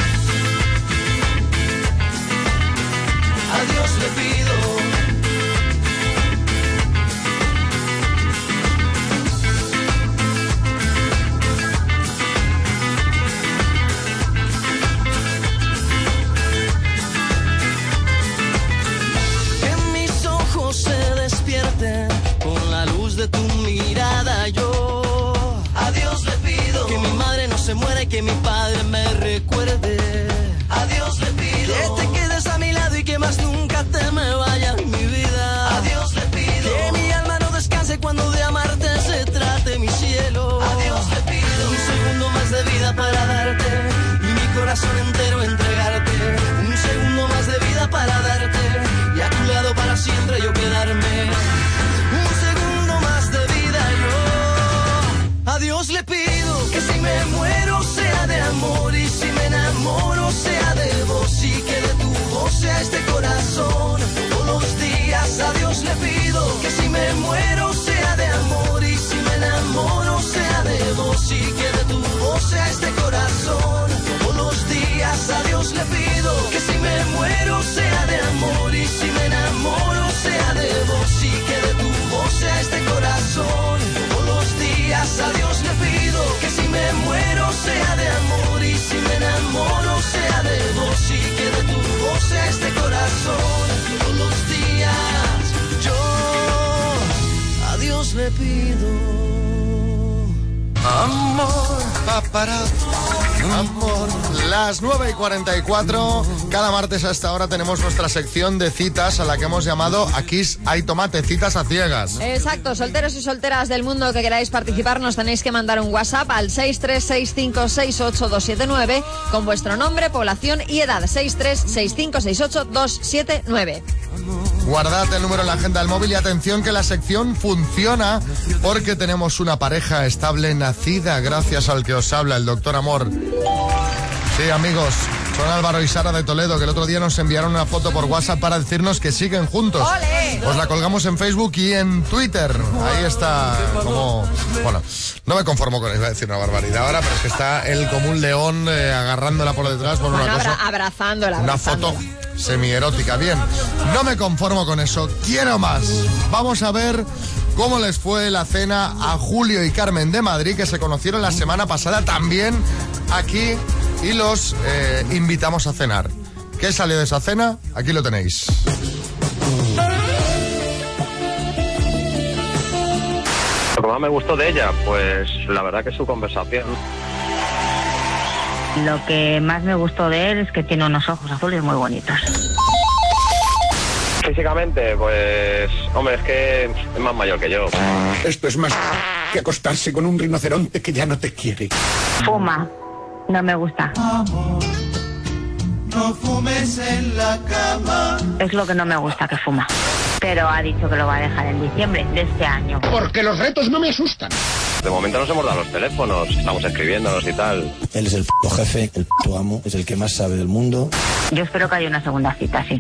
A Dios le pido. Se despierten con la luz de tu mirada. Yo a Dios le pido que mi madre no se muera y que mi padre me recuerde. A Dios le pido que te quedes a mi lado y que más nunca te me vayas, mi vida. A Dios le pido que mi alma no descanse cuando de amarte se trate, mi cielo. A Dios le pido un segundo más de vida para darte y mi corazón entero entregarte. Un segundo más de vida para darte y a tu lado para siempre yo quedarme. Un segundo más de vida yo a Dios le pido que si me muero sea de amor y si me enamoro sea de vos y que de tu voz sea este corazón. Todos los días a Dios le pido que si me muero sea de amor y si me enamoro sea de vos y que de tu voz sea este corazón. Todos los días a Dios le pido que si me muero sea de amor y si me enamoro sea de vos y que de tu voz sea este corazón. Todos los días a Dios le pido que si me muero sea de amor y si me enamoro sea de vos y que de tu voz sea este corazón. Todos los días yo a Dios le pido amor. Pa, para, amor. Las nueve y cuarenta y cuatro, cada martes a esta hora tenemos nuestra sección de citas a la que hemos llamado Aquí hay tomate, citas a ciegas. Exacto, solteros y solteras del mundo que queráis participar nos tenéis que mandar un WhatsApp al seis tres seis cinco seis ocho dos siete nueve con vuestro nombre, población y edad. seis tres seis cinco seis ocho dos siete nueve. Guardad el número en la agenda del móvil y atención que la sección funciona porque tenemos una pareja estable nacida gracias al que os habla, el doctor Amor. Sí, amigos, son Álvaro y Sara de Toledo, que el otro día nos enviaron una foto por WhatsApp para decirnos que siguen juntos. ¡Ole! Os la colgamos en Facebook y en Twitter. Ahí está como... Bueno, no me conformo con... Iba a decir una barbaridad ahora, pero es que está él como un león eh, agarrándola por detrás por bueno, una cosa... Abra- abrazándola, Una abrazándola. foto semierótica. Bien, no me conformo con eso, quiero más. Vamos a ver cómo les fue la cena a Julio y Carmen de Madrid, que se conocieron la semana pasada también aquí, y los eh, invitamos a cenar. ¿Qué salió de esa cena? Aquí lo tenéis. Lo que más me gustó de ella, pues la verdad que su conversación. Lo que más me gustó de él es que tiene unos ojos azules muy bonitos. Físicamente, pues, hombre, es que es más mayor que yo. Esto es más que acostarse con un rinoceronte que ya no te quiere. Fuma, no me gusta. No fumes en la cama. Es lo que no me gusta, que fuma. Pero ha dicho que lo va a dejar en diciembre de este año. Porque los retos no me asustan. De momento nos hemos dado los teléfonos, estamos escribiéndonos y tal. Él es el p*** jefe, el p*** amo, es el que más sabe del mundo. Yo espero que haya una segunda cita, sí.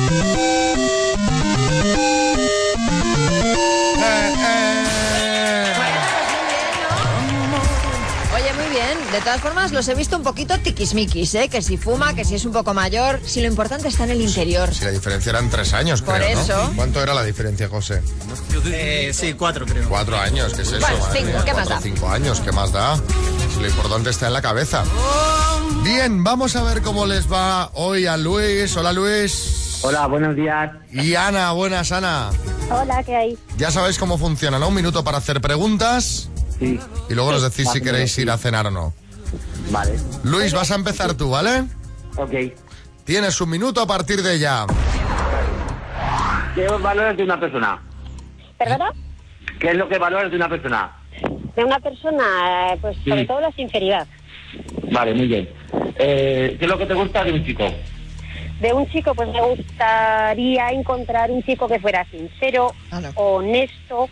Eh, eh. Oye, muy bien. De todas formas, los he visto un poquito tiquismiquis, ¿eh? Que si fuma, que si es un poco mayor. Si lo importante está en el interior. Si la diferencia eran tres años, Por creo, eso. ¿no? ¿Cuánto era la diferencia, José? Eh, sí, cuatro, creo. Cuatro años, ¿qué es eso? Bueno, madre cinco, mía? ¿qué más Cuatro, da? Cinco años, ¿qué más da? Si lo importante está en la cabeza. Bien, vamos a ver cómo les va hoy a Luis. Hola, Luis. Hola, buenos días. Y Ana, buenas, Ana. Hola, ¿qué hay? Ya sabéis cómo funciona, ¿no? Un minuto para hacer preguntas. Sí. Y luego nos decís Más si o queréis menos, ir sí. a cenar o no. Vale. Luis, vas a empezar tú, ¿vale? Ok. Tienes un minuto a partir de ya. ¿Qué valores de una persona? ¿Perdona? ¿Qué es lo que valores de una persona? De una persona, pues Sí. sobre todo la sinceridad. Vale, muy bien. Eh, ¿Qué es lo que te gusta de un chico? De un chico, pues me gustaría encontrar un chico que fuera sincero, honesto,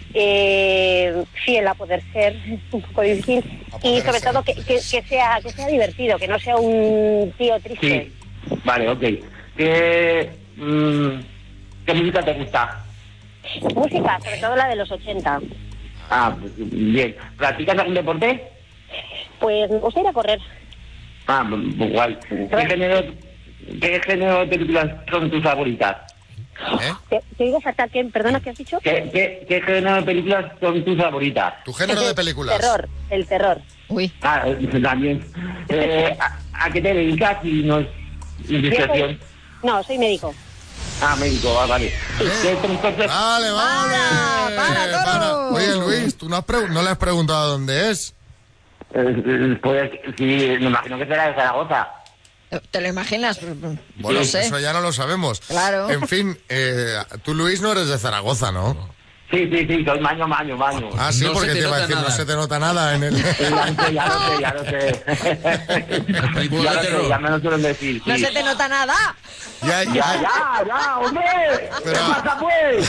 eh, fiel a poder ser, un poco difícil, y sobre ser. todo que, que, que sea que sea divertido, que no sea un tío triste. Sí. Vale, ok. ¿Qué, mm, ¿qué música te gusta? Música, sobre todo la de los ochenta. Ah, pues, bien. ¿Practicas algún deporte? Pues me gusta ir a correr. Ah, pues guay. ¿Qué género, ¿Qué género de películas son tus favoritas? Te, te digo fatal, ¿qué? ¿Perdona, qué has dicho? ¿Qué, qué, ¿Qué género de películas son tus favoritas? ¿Tu género de películas? Terror, el terror. Uy. Ah, también. Eh, ¿a, ¿A qué te dedicas si no es indiscreción? Yo soy- No, soy médico. Ah, médico, ah, vale. ¿Qué transporte? Vale, vale. para, Para. Oye, Luis, ¿tú no, has pregu- no le has preguntado dónde es? Eh, pues sí, me imagino que será de Zaragoza. ¿Te lo imaginas? Bueno, no sé. eso ya no lo sabemos. Claro. En fin, eh, tú, Luis, no eres de Zaragoza, ¿no? Sí, sí, sí, soy maño, maño, maño. Ah, sí, No porque se te te iba a nota decir, no nada. se te nota nada en el... Ya lo sé, ya lo sé, ya lo sé. Ya lo sé, ya me lo suelen decir. No sí. se te nota nada. Ya, Ya, ya, ya, hombre. Pero- ¿Qué pasa, pues?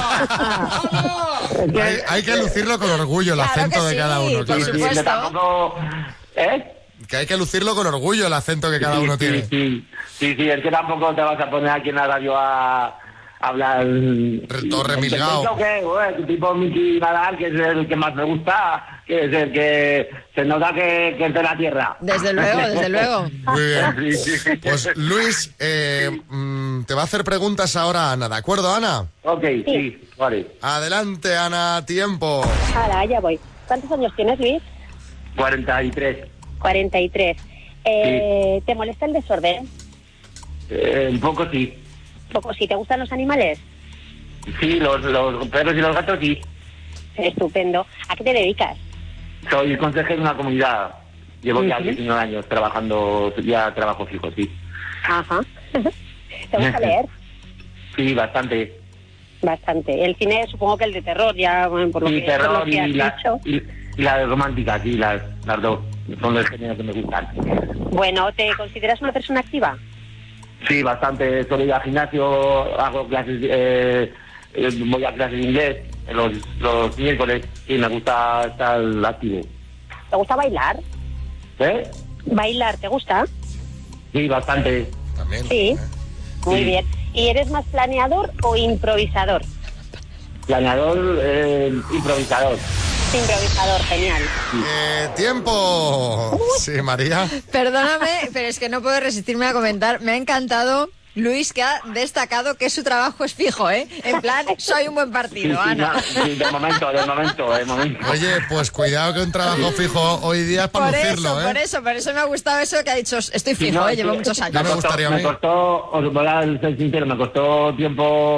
hay, hay que lucirlo con orgullo, el Claro acento que de sí, cada uno. por claro. supuesto. Que tampoco... ¿Eh? Que hay que lucirlo con orgullo, el acento que cada Sí, uno sí, tiene. Sí, sí, sí, es que tampoco te vas a poner aquí en la radio a hablar... Todo remilgado. ¿Lo que? Bueno, tipo Miki Nadal, que es el que más me gusta, que es el que se nota que, que es de la tierra. Desde luego, desde luego. Muy bien. Sí, sí. Pues Luis, eh, mm, te va a hacer preguntas ahora Ana, ¿de acuerdo, Ana? Ok, sí, vale. Adelante, Ana, tiempo. Ahora, ya voy. ¿Cuántos años tienes, Luis? cuarenta y tres. cuarenta y tres. Eh, ¿Te molesta el desorden? Eh, un poco sí. Poco, si te gustan los animales. Sí, los, los perros y los gatos sí. Estupendo. ¿A qué te dedicas? Soy consejero de una comunidad. Llevo ya Ujú. diecinueve años trabajando, ya trabajo fijo, sí. Ajá. ¿Te gusta leer? Sí, bastante. Bastante. El cine, supongo que el de terror, ya bueno, por lo Sí, que, por terror lo que has y la, dicho. y, y la de romántica, sí, las, las dos. Son los géneros que me gustan. Bueno, ¿te consideras una persona activa? Sí, bastante. Solo ir al gimnasio, hago clases, eh, eh, voy a clases de inglés los, los miércoles y me gusta estar activo. ¿Te gusta bailar? ¿Eh? ¿Bailar te gusta? Sí, bastante. También. Sí. Muy Sí. bien. ¿Y eres más planeador o improvisador? Planeador, eh, improvisador. Improvisador, genial. Eh, tiempo. Sí, María. Perdóname, pero es que no puedo resistirme a comentar. Me ha encantado, Luis, que ha destacado que su trabajo es fijo, ¿eh? En plan, soy un buen partido, Sí, sí, Ana. no, sí, de momento, de momento, de momento. Oye, pues cuidado que un trabajo fijo hoy día es para Por lucirlo, eso, ¿eh? por eso, por eso me ha gustado eso que ha dicho, estoy Sí, fijo, no, ¿eh? Llevo sí, muchos años. Ya me costó- gustaría a me mí. costó, os voy a ser sincero, me costó tiempo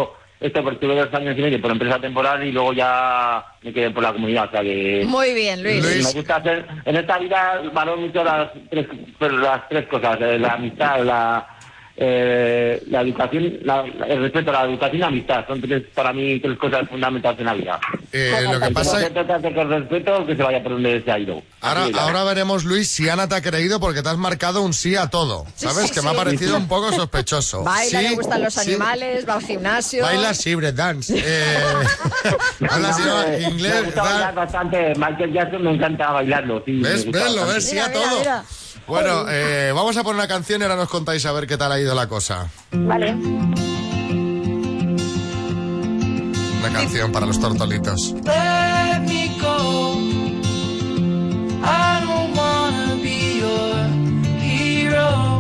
esto por tuve dos años y medio por empresa temporal y luego ya me quedé por la comunidad, o sea que... Muy bien, Luis. Me gusta hacer... En esta vida valoro mucho las tres, las tres cosas, eh, la amistad, la... Eh, la educación, la, el respeto a la educación y la amistad son tres, para mí tres cosas fundamentales en la vida. Eh, lo que pasa es que con respeto que se vaya por donde se ha ido. Ahora, ahora veremos, Luis, si Ana te ha creído porque te has marcado un sí a todo, ¿sabes? Sí, sí, que me sí. ha parecido un poco sospechoso. Baila, sí, le gustan los sí. animales, va al gimnasio. Baila sí, breakdance. Eh, habla así, No, me- inglés. Me gusta dan- bailar bastante. Michael Jackson me encanta bailarlo. Sí, ¿Ves? me gusta ¿Ves? Lo bastante. ves, sí Mira, a mira, todo. mira. Bueno, eh, vamos a poner una canción y ahora nos contáis a ver qué tal ha ido la cosa. Vale. Una canción para los tortolitos. Let me go. I don't wanna be your hero.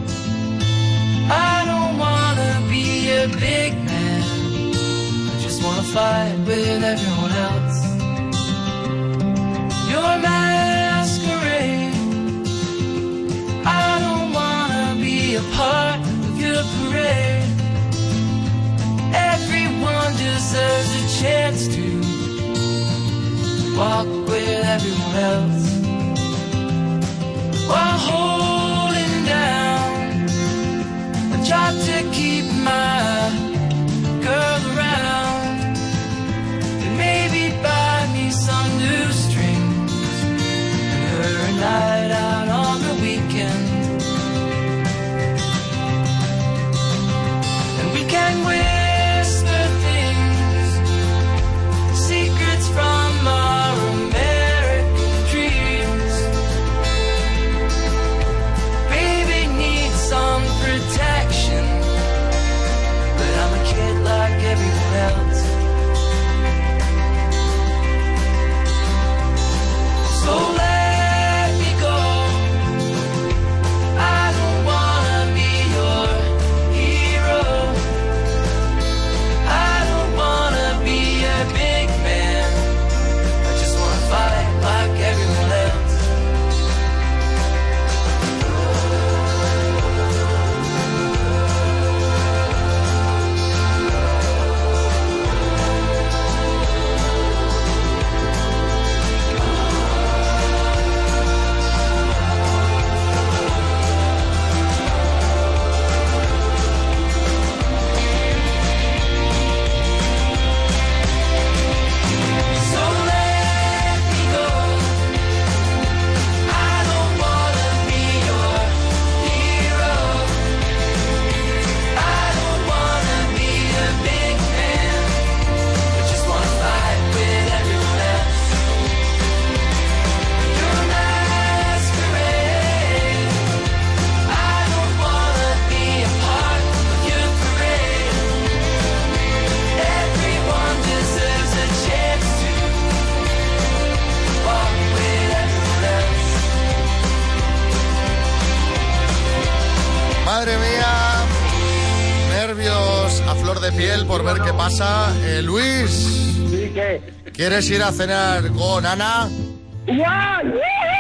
I don't wanna be a big man. I just wanna fight with everyone else. Your masquerade. I don't wanna be a part of your parade. Everyone deserves a chance to walk with everyone else while holding down a job to keep my girl around and maybe buy me some new strings and her a night out on the weekend. And we can whisper things, secrets from our American dreams. Baby needs some protection, but I'm a kid like everyone else. So let me go. I don't wanna be your hero. I don't wanna be a big man. I just wanna fight like everyone else. So let me go. I don't wanna be your hero. I don't wanna be a big man. I just wanna fight with everyone else. You're a masquerade. I don't wanna be a part of your parade. Everyone deserves a chance to walk with everyone else. Madre mía, nervios a flor de piel por ver qué pasa. Eh, Luis, Sí, ¿qué? ¿quieres ir a cenar con Ana? ¡Guay!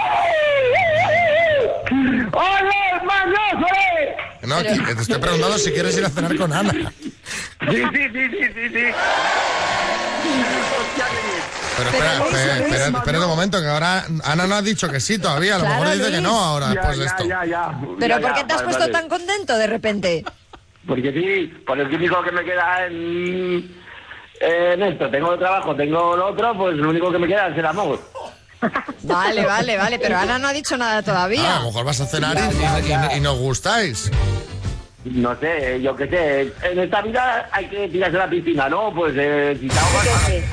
¡Hola, hermano! No, aquí, te estoy preguntando si quieres ir a cenar con Ana. Sí, sí, sí, sí, sí, sí. Hostia, qué bien. Pero espera, Pero, Luis, espera, Luis, espera, no, espera un no. momento, que ahora Ana no ha dicho que sí todavía. A lo Claro, mejor dice que Luis. no ahora Ya, después de ya, esto. ya, ya. ¿Pero Ya, por ya, qué te has vale, puesto vale. tan contento de repente? Porque sí, por el único que me queda en, en esto. Tengo trabajo, tengo lo otro, pues lo único que me queda es el amor. Vale, vale, vale, pero Ana no ha dicho nada Ah, todavía. a lo mejor vas a cenar y, Ya, y- ya, ya. y nos gustáis. No sé, yo qué sé. En esta vida hay que tirarse a la piscina, ¿no? Pues eh, si te ahogas, Sí,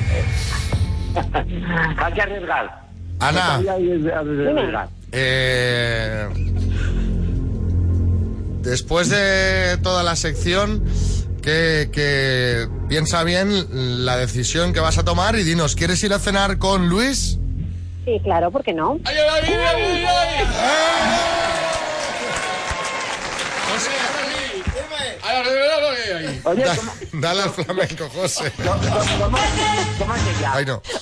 hay que arriesgar. Ana, En esta vida hay que arriesgar. eh, después de toda la sección, que, que piensa bien la decisión que vas a tomar y dinos, ¿quieres ir a cenar con Luis? sí, claro, ¿por qué no? Oye, Da- ¿cómo, dale al flamenco, José. cómo, cómo, cómo has llegado? Ay, no.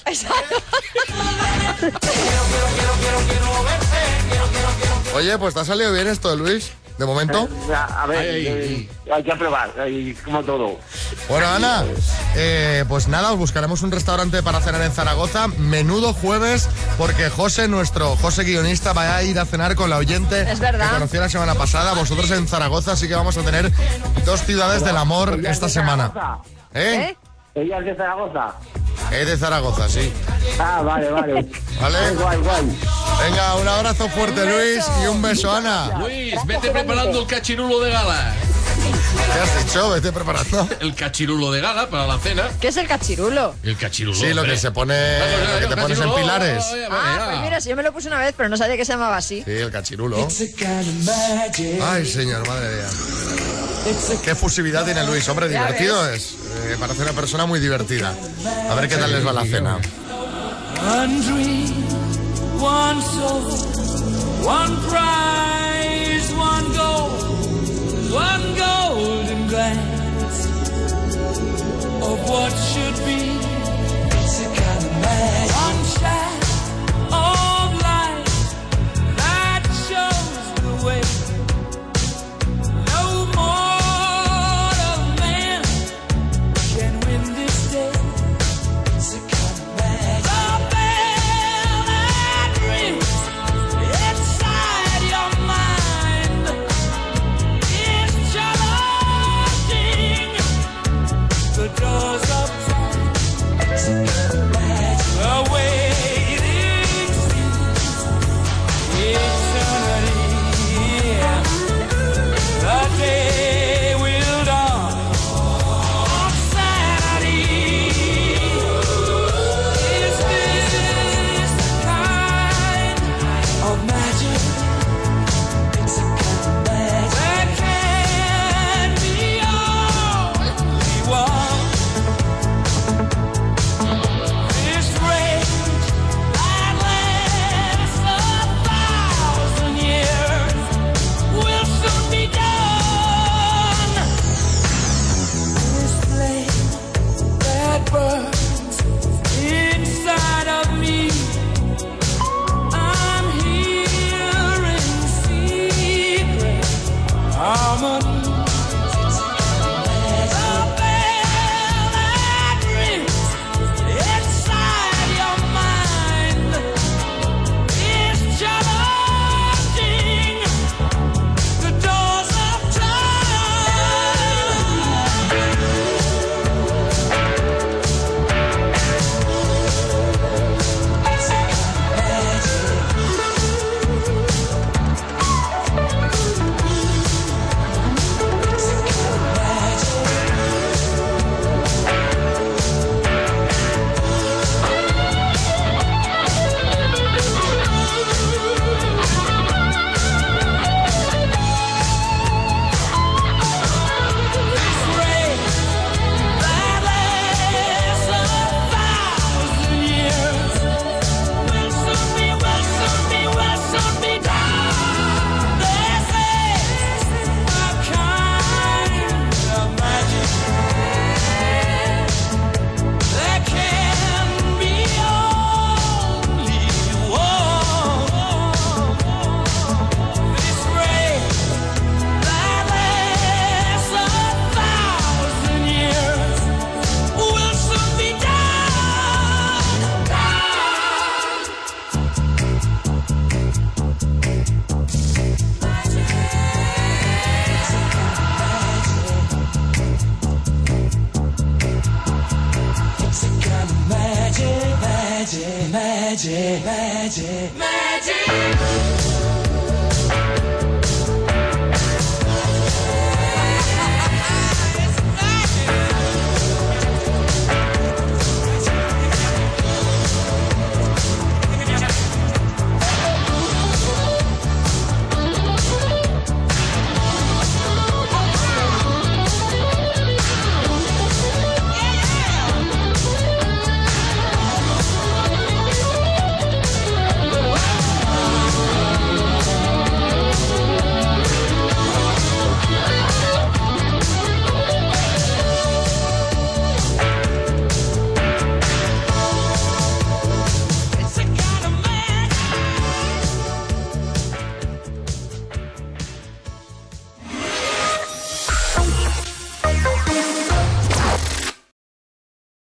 Oye, pues te ha salido bien esto, Luis. de momento. Eh, a, a ver, Ay, eh, hay que probar, eh, como todo. Bueno, Ana, eh, pues nada, os buscaremos un restaurante para cenar en Zaragoza. Menudo jueves, porque José, nuestro José guionista, va a ir a cenar con la oyente Es verdad. que conocí la semana pasada. Vosotros en Zaragoza, así que vamos a tener dos ciudades del amor ¿Ella es esta de semana. Zaragoza? ¿Eh? ¿Ella es de Zaragoza? Es de Zaragoza, sí. Ah, vale, vale. ¿Vale? Guay, guay. Venga, un abrazo fuerte, Luis, y un beso, Ana. Luis, vete preparando el cachirulo de gala. ¿Qué has dicho? Vete preparando. El cachirulo de gala para la cena. ¿Qué es el cachirulo? El cachirulo. Sí, lo hombre. que se pone, Claro, lo que te claro, pones en cachirulo. pilares. Oh, ya, Ah, ya. pues mira, si yo me lo puse una vez, pero no sabía que se llamaba así. Sí, el cachirulo. Ay, señor, madre mía. Qué fusividad tiene Luis, hombre, Ya divertido ves. es. Eh, parece una persona muy divertida. A ver qué tal les va la cena. One dream, one soul, one prize, one goal, one golden glance of what should be. It's a kind of magic. One shot of light that shows the way. No mortal man can win this day. It's a kind of magic. The bell that rings inside your mind is challenging the doors of time. It's a kind of magic. The waiting seems eternity. The day will dawn on Saturday. Is this the kind of magic? It's a kind of magic. There can be only one. This rage that lasts a thousand years will soon be done. This flame that burns inside of me, I'm hearing secret harmonies. The bell that rings inside your mind is challenging the doors of time. It's a kind of magic. It's a kind of magic. This rain that lasts a thousand years will soon be, will soon be, will soon be done. This is a kind of magic. There can be only one. This rain that lasts a thousand years will soon be done. It's a kind of magic, magic, magic, magic, magic.